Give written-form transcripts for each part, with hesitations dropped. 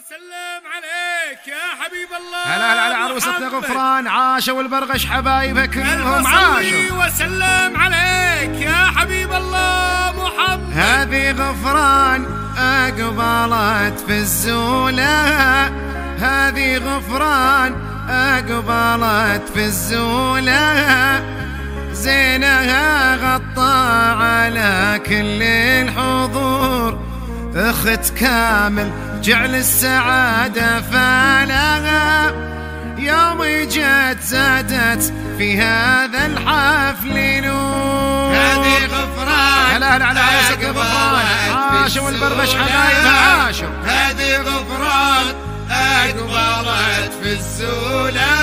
وسلم عليك يا حبيب الله. هلا هلا على عروستنا غفران، عاشوا البرغش حبايبها كلهم عاشوا. وسلم عليك يا حبيب الله محمد. هذه غفران أقبلت في الزولة، هذه غفران أقبلت في الزولة، زينها غطى على كل الحضور، أخت كامل جعل السعادة فالها، يوم جت زادت في هذا الحفل نور. هذه غفران هلا هلا على عروسك غفران، عاشوا البرغش حبايبها عاشوا. هذه غفران أقبلت في الزولة،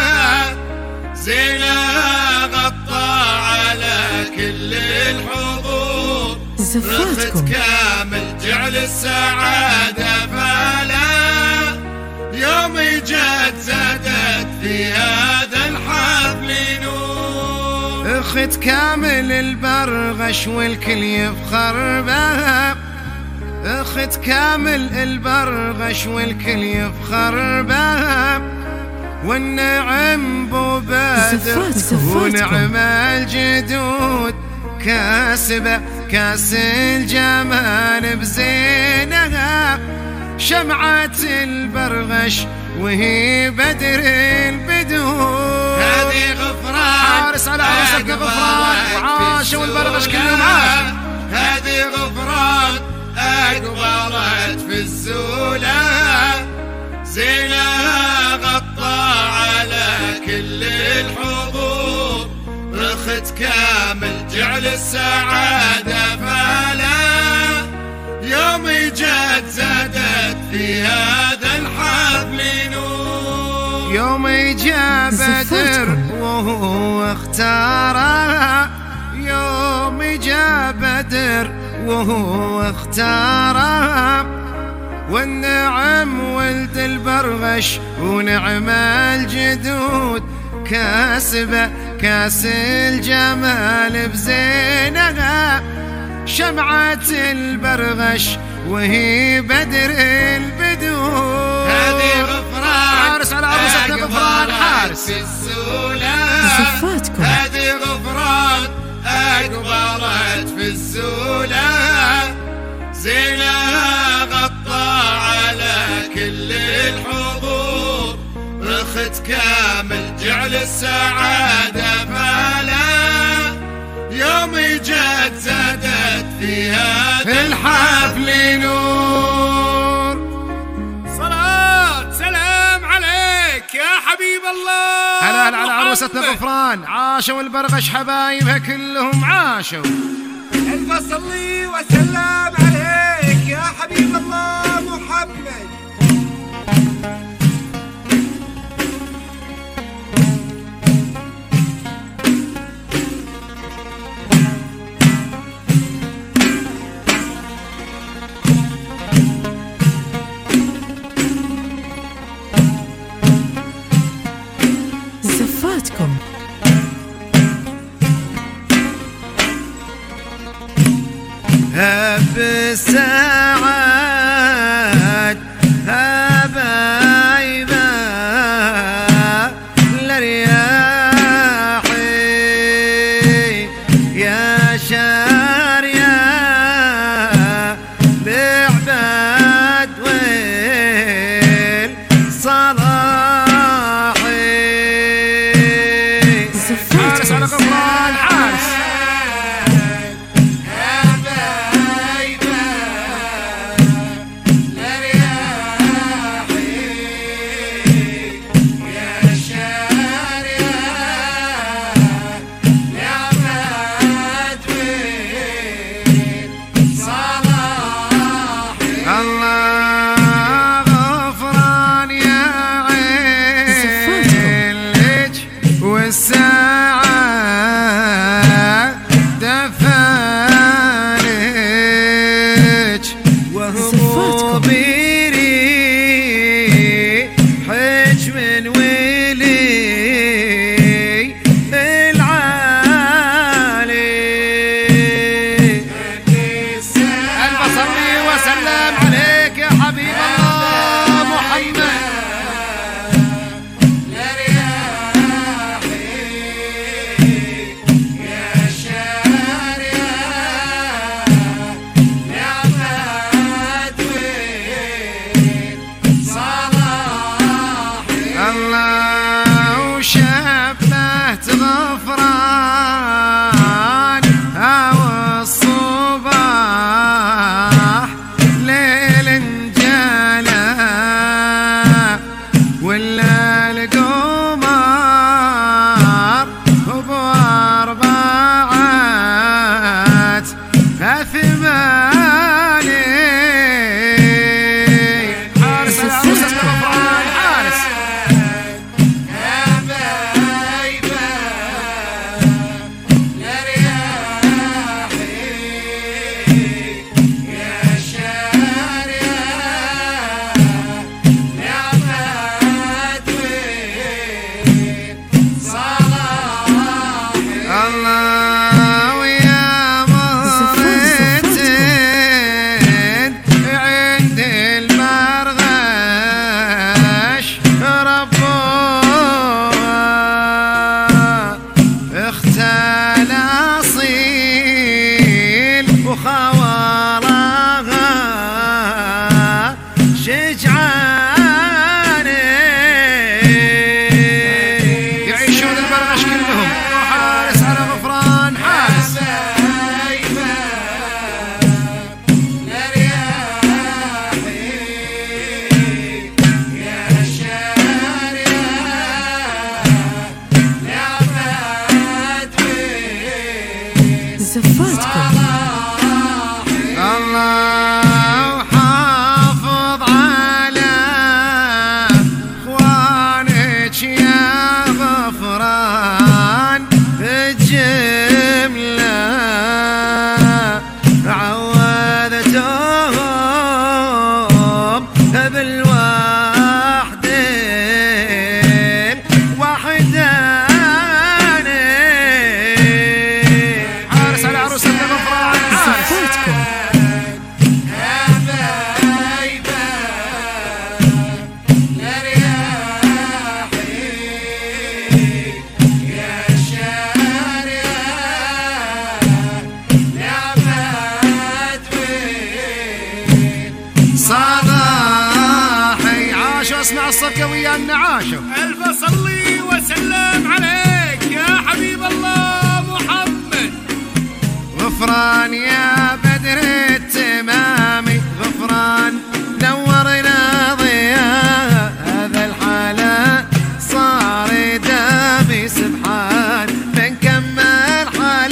زينها غطى على كل الحضور، زفاتكم كامل جعل السعادة فلا، يوم جت زادت في هذا الحفل نور. أخت كامل البرغش والكل يفخر بها، أخت كامل البرغش والكل يفخر بها، والنعم بو بدر ونعم الجدود، كاسبة كاس الجمال بزينها، شمعة البرغش وهي بدر البدور. هذه غفران حارس على عروسك غفران، وعاشوا البرغش كلهم عاشوا. هذه غفران أقبلت في الزولة، زينها غطى على كل الحضور، أخت كامل جعل السعادة فلا، يوم جت زادت في هذا الحفل نور. يوم جاء بدر وهو اختارها، يوم جاء بدر وهو اختارها، والنعم ولد البرغش ونعم الجدود، كاسبة كاس الجمال بزينها، شمعة البرغش وهي بدر البدور. هذه غفران حارس على عروستنا غفران، حارس في الزولة. زفاتكم هذه غفران أقبلت في الزولة، زينها غطى على كل الحضور، أخت كامل جعل السعادة فلا، يوم جت زادت في هذا الحفل نور. صلاة سلام عليك يا حبيب الله. هلا هلا على عروستنا غفران، عاشوا البرغش حبايبها كلهم عاشوا. ألف صلي وسلم عليك يا حبيب الله محمد. زفاتكم هب الساعة بالوحدين وحداني. حارس على عروسة غفران حارس. صباحي عاشوا اسمع الصفقة ويا النعاشوا. ألف صلي وسلم عليك يا حبيب الله محمد. غفران يا بدر التمامي غفران نورنا ضياء هذا الحالة صار دامي سبحان من كمل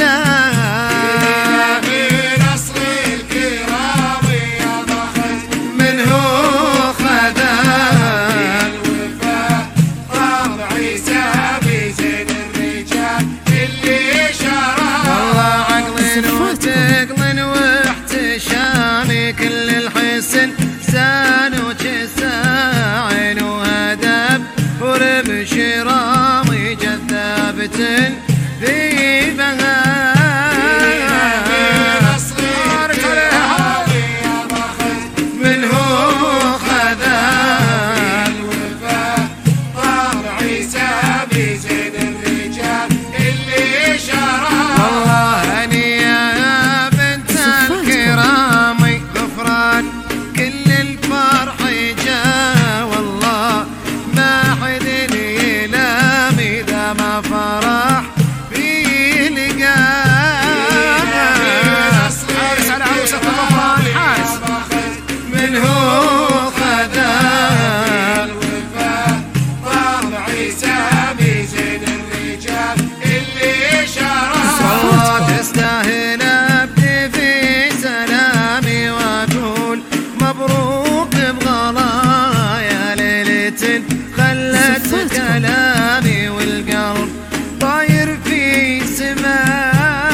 حالة من أصل الكرام يا ضخم من هو خدا الوفاء طبع عيسى زين الرجال اللي شرى. والله عقل وتقل واحتشامي كل الحسن زان وجساعن وهدب ورمش رامي جذابة في من هو خذا الوفاء طبع عيسى زين الرجال اللي شرى. والله هني يا بنت الكرامي غفران كل الفرح جا والله ما حد يلامي ذا ما فرح في لقاه. حارس على عروسة غفران حارس من هو خذا الوفاء طبع عيسى زين الرجال اللي شرى. والله تستاهل ابدي في سلامي واقول مبروك بغلايا ليلة خلت كلامي والقلب طاير في سماء.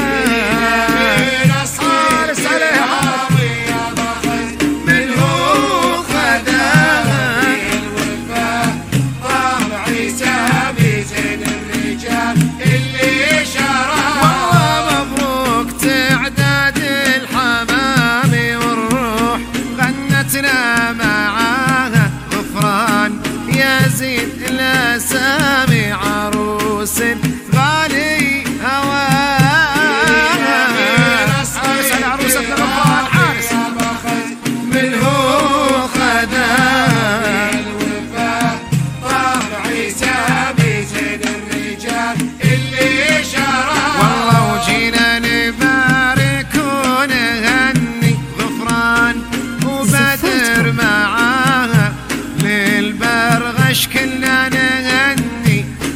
حارس عليها يا ضخم من هو خدا الوفاء طبع عيسى زين الرجال اللي شرى. والله مبروك تعداد الحمام والروح غنتنا معاها غفران يا زين الاسامي عروس غالي هواها. حارس على عروسة غفران حارس من هو خدا الوفاء طبع عيسى زين الرجال اللي شرى. والله وجينا نبارك ونهني غفران وبدر معاها للبرغش كلنا نهني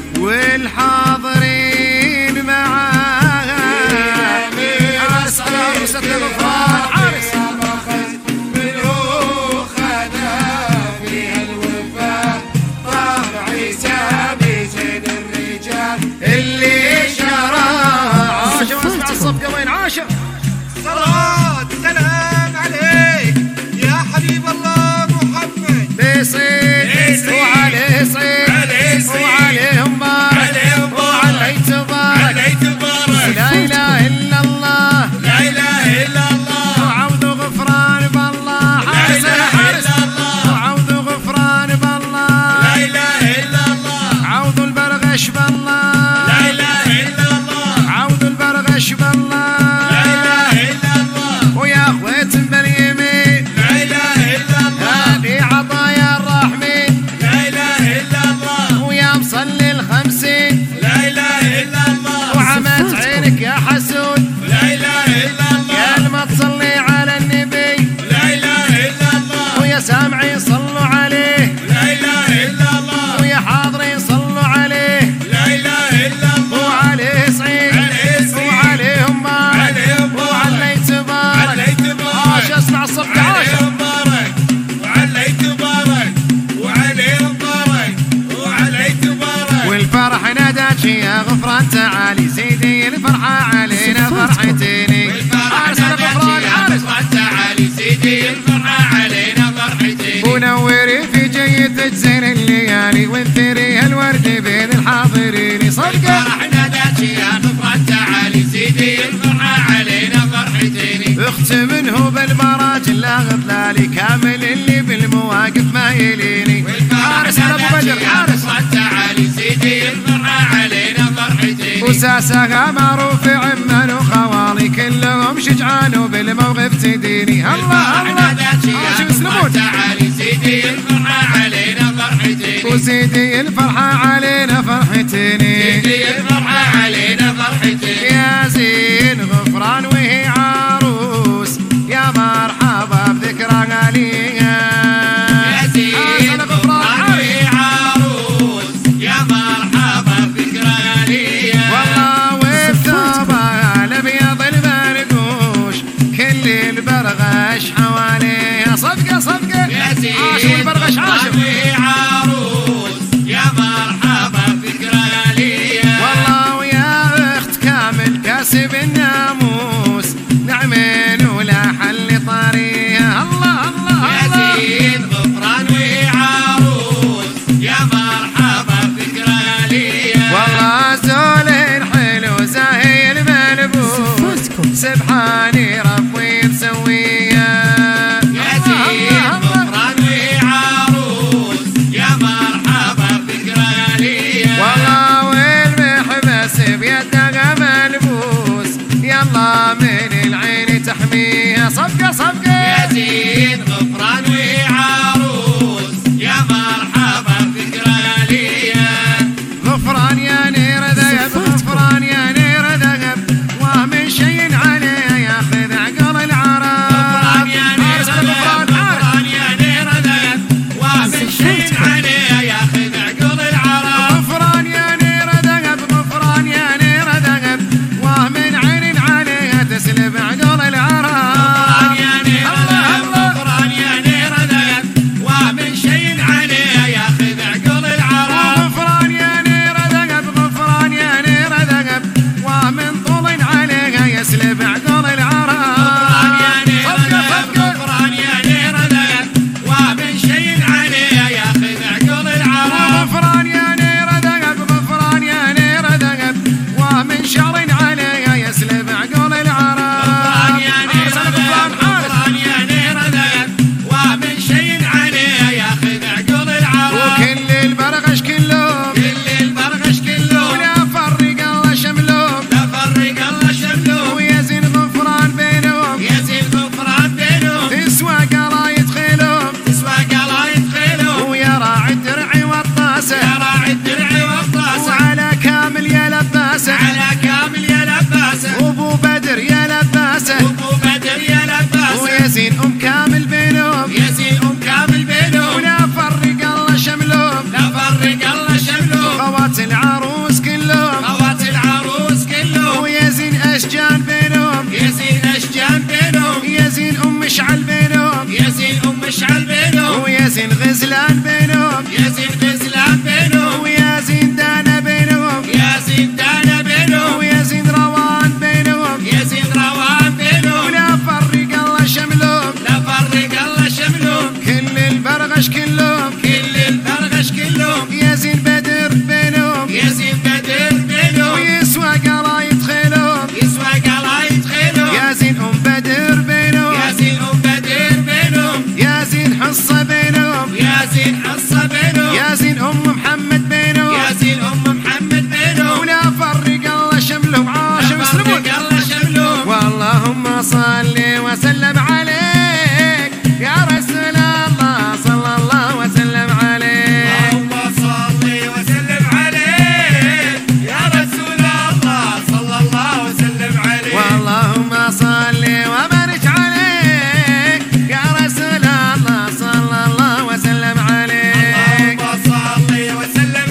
والحاضرين معاها. حارس على عروسة غفران حارس من هو خدا فيها الوفاء طبع عيسى زين الرجال اللي شرى. عاشوا اسمع الصفقة وين عاشوا. صلاة سلام عليك يا حبيب الله محمد. بيصيد وعليه صيد وعليهم بارك وعليه تبارك لا اله الا الله لا اله الا الله وعوذ غفران بالله. حارس حارس وعوذ غفران بالله. لا اله الا الله عوذ البرغش بالله. لا اله الا الله عوذ البرغش بالله. لا اله الا الله ويا اخويت باليمين لا اله الا الله هذه عطايا الرحمن. لا اله الا الله ويا مصلي الخمسين لا اله الا الله وعمت عينك يا حسود لا اله الا الله يا لما تصلي على النبي. لا اله الا الله ويا سامعي صلوا عليه لا اله الا الله ويا حاضرين صلوا عليه. لا اله الا الله وعليه صعيد وعليهم بارك وعلي تبارك. عاش اسمع الصفقة عاش. والفرح ناداك يا غفران تعالي زيدي الفرحة علينا فرحتيني. حارس على غفران حارس تعالي زيدي الفرحة علينا فرحتيني. ونور تجزل الليالي وانثريها الورد بين الحاضرين. صدقه فرحنا ذات يا غفران تعالي زيدي الفرحة علينا فرحتين. اختم منه بالمراجل لا غضلالي كامل اللي بالمواقف ما يليني. حارس ابو بدر حارس تعالي زيدي الفرحة علينا فرحتين. وساسها معروف عمان وخوالي كلهم شجعان وبالموقف تديني. الله الله شو يسلمون تعالي زيدي الفرحة علينا فرحتين. وزيدي الفرحة علينا فرحتين. زيدي الفرحة علينا فرحتين. يا زين غفران وهي عروس يا مرحبا بذكرى غالية. يا زين غفران وهي عروس يا مرحبا بذكرى غالية. والله وبثوبها الابيض المرقوش كل البرغش حواليها. صدقه صدقه يا زين عاشوا البرغش عاشوا وهي عروس يا مرحبا بذكرى غالية. والله ويا اخت كامل كاسب الناموس نعمين ولا حل طاريها. الله الله يا الله زين غفران وهي عروس يا مرحبا بذكرى غالية. والله زول حلو زاهي الملبوس صفاتكم سبحاني ربي مسويها. يا زين غفران وهي عروس يا مرحبا بذكرى غالية. والله والمحبس بيدها ملبوس يلا من العين تحميها. صفقة صفقة يا زين غفران وهي عروس يا مرحبا بذكرى غالية. غفران يا نير ذهب غفران يا نير ذهب ومن شيء عليه ياخذ عقل العرب. غفران يا نير ذهب غفران يا نير ذهب ومن شيء عليه ياخذ عقل العرب. غفران يا نير ذهب غفران يا نير ذهب ومن عين عليها تسلب عقل العرب. غفران يا نير ذهب غفران يا نير ذهب ومن شيء عليه ياخذ عقل العرب. غفران يا نير ذهب غفران يا نير ذهب ومن طول عليها يسلب عقل العرب. غفران يا نير ذهب غفران يا نير ذهب ومن شيء عليه ياخذ عقل العرب. غفران يا نير ذهب غفران يا نير ذهب ومن شر عليها يسلب عقل العرب. غفران يا نير ذهب غفران يا نير ذهب ومن شيء عليه ياخذ عقل العرب. وكل البرغش كلهم كل البرغش كلهم ولا فرق الله شملهم لا فرق الله شملهم. ويزن غفران بينهم يزيد غفران بينهم تسوى قراية خيلهم تسوى قلايد خيلهم. ويا راعي الدرع والطاسة يا راعي الدرع والطاسة وعلى كامل يا لباسة على كامل يا لباسة. وابو بدر يا لباسة وابو بدر يا لباسة. ويزين كامل بينهم يزيد كامل بينهم ولا فرق الله شملهم لا فرق الله شملهم. خوات العروس كلهم خوات العروس كلهم ويزين اشجان بينهم يزيد اشجان بينهم يزين مشعل بينهم يزيد مشعل بينهم ويزين غزلان بينهم يزيد غزلان بينهم ويزين دانا بينهم يزيد دانا بينهم ويزين روان بينهم يزيد روان بينهم ولا فرق الله شملهم لا فرق الله شملهم. كل البرغش كلهم كل البرغش كلهم يزين بدر بينهم يزيد بدر بينهم ويسوى قراية خيلهم يسوى قلايد خيلهم. يزين بدر بينهم يزيد بدر بينهم يزين حصة بينهم يزيد حصة بينهم يزين محمد بينهم يزيد محمد بينهم. ولا فرق الله شملهم عاشوا يسلمون. فرق الله شملهم. واللهم صل وسلم عليك يا رسول الله صلى الله وسلم عليك. اللهم صل وسلم عليك يا رسول الله صلى الله وسلم عليك. واللهم صل وبارك عليك يا رسول الله صلى الله وسلم عليك. اللهم صل وسلم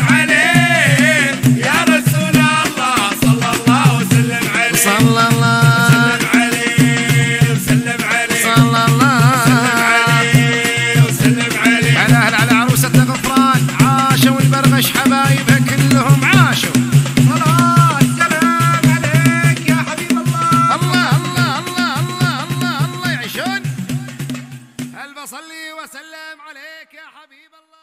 عليك يا رسول الله صلى الله وسلم عليك. صلى الله وسلم عليه وسلم عليه صلى الله وسلم عليه وسلم عليه. على أهل على عروسة غفران عاشوا البرغش حبايبها كلهم عاشوا. صلوات سلام عليك يا حبيب الله. الله الله الله الله الله الله يعيشون. هل بصلي وسلم عليك يا حبيب الله.